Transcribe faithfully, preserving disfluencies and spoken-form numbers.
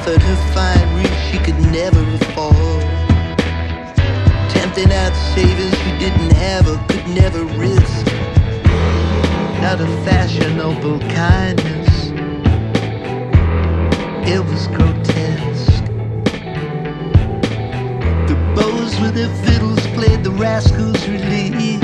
offered her finery she could never afford, tempting out savings she didn't have or could never risk, out of fashionable kindness. It was grotesque. The bows with their fiddles played the rascals' relief.